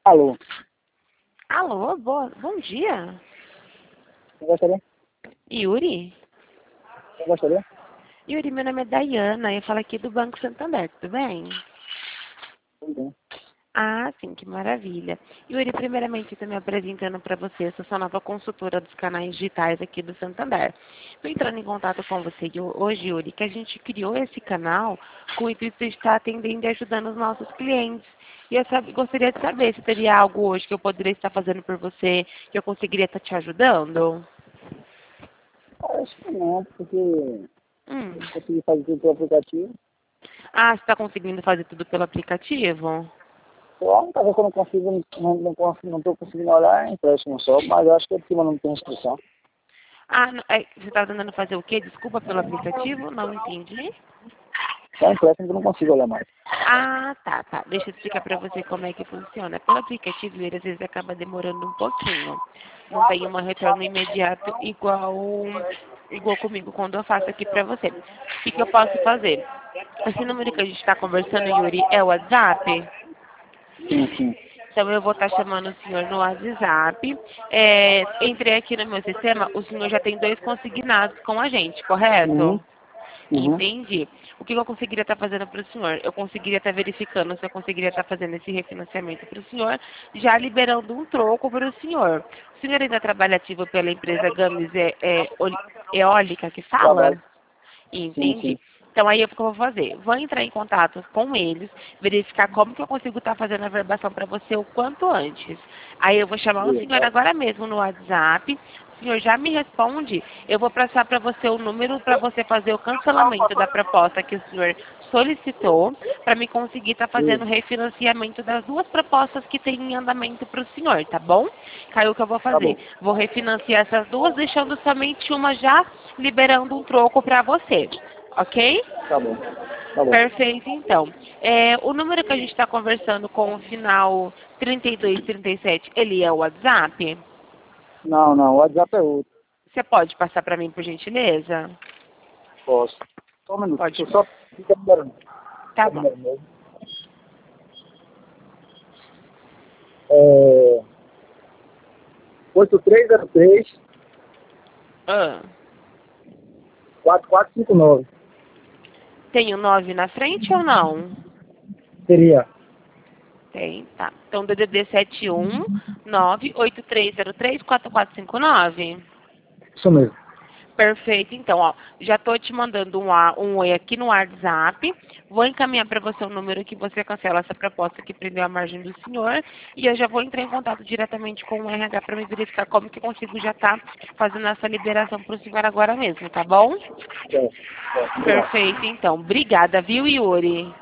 Alô, Alô, bom dia. você gostaria? Yuri? Você gostaria? Yuri, meu nome é Dayana, eu falo aqui do Banco Santander, tudo bem? Tudo bem. Ah, sim, que maravilha. Yuri, primeiramente, estou me apresentando para você, eu sou sua nova consultora dos canais digitais aqui do Santander. Estou entrando em contato com você hoje, Yuri, que a gente criou esse canal com o intuito de estar atendendo e ajudando os nossos clientes. E eu gostaria de saber se teria algo hoje que eu poderia estar fazendo por você, que eu conseguiria estar te ajudando? Acho que não, porque eu Hum. consegui fazer tudo pelo aplicativo. Ah, você está conseguindo fazer tudo pelo aplicativo? Só, talvez eu não consigo, não estou conseguindo olhar empréstimo só, mas eu acho que aqui não tem inscrição. Ah, você está tentando fazer o quê? Desculpa pelo aplicativo? Não entendi. Só empréstimo que eu não consigo olhar mais. Ah, tá. Deixa eu explicar para você como é que funciona. Pelo aplicativo, ele às vezes acaba demorando um pouquinho. Não tem um retorno imediato igual comigo quando eu faço aqui para você. O que eu posso fazer? Esse número que a gente está conversando, Yuri, é o WhatsApp? Sim, sim. Então, eu vou estar chamando o senhor no WhatsApp. Entrei aqui no meu sistema, o senhor já tem 2 consignados com a gente, Uhum, correto? uhum. Entendi. O que eu conseguiria estar fazendo para o senhor? Eu conseguiria estar verificando se eu conseguiria estar fazendo esse refinanciamento para o senhor, já liberando um troco para o senhor. O senhor ainda trabalha ativo pela empresa Games Eólica que fala? Trabalho. Sim, Entendi. sim. Então aí o que eu vou fazer? Vou entrar em contato com eles, verificar como que eu consigo estar fazendo a verbação para você o quanto antes. Aí eu vou chamar o senhor agora mesmo no WhatsApp. O senhor já me responde, eu vou passar para você o número para você fazer o cancelamento da proposta que o senhor solicitou, para me conseguir estar fazendo o Sim. refinanciamento das 2 propostas que tem em andamento para o senhor, tá bom? Caiu o que eu vou Tá fazer? bom, Vou refinanciar essas 2, deixando somente uma já liberando um troco para você. Ok? tá bom, tá bom. Perfeito, então. O número que a gente está conversando com o final 3237, ele é o WhatsApp? Não, não, o WhatsApp é outro. Você pode passar para mim, por gentileza? Posso. Só um minuto, deixa Pode. eu só ficar esperando. Tá O bom. número mesmo. É 8303 Ah, 4459. tem o 9 na frente ou não? Seria. Tem, tá. Então, DDD 71983034459. Isso mesmo. Perfeito, então, ó, já estou te mandando um oi aqui no WhatsApp, vou encaminhar para você o número que você cancela essa proposta que prendeu a margem do senhor, e eu já vou entrar em contato diretamente com o RH para me verificar como que eu consigo já estar fazendo essa liberação para o senhor agora mesmo, tá bom? É, obrigado. Perfeito, então. Obrigada, viu, Yuri?